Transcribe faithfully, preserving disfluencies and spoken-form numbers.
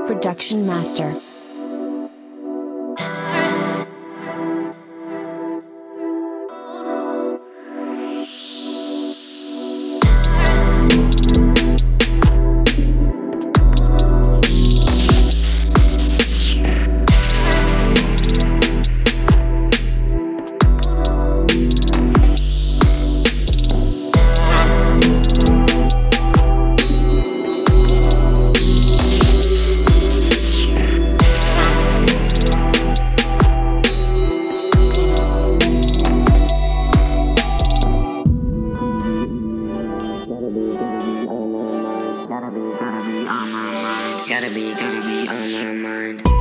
Production Master. Gotta be, gotta be on my mind. Gotta be, gotta be on my mind.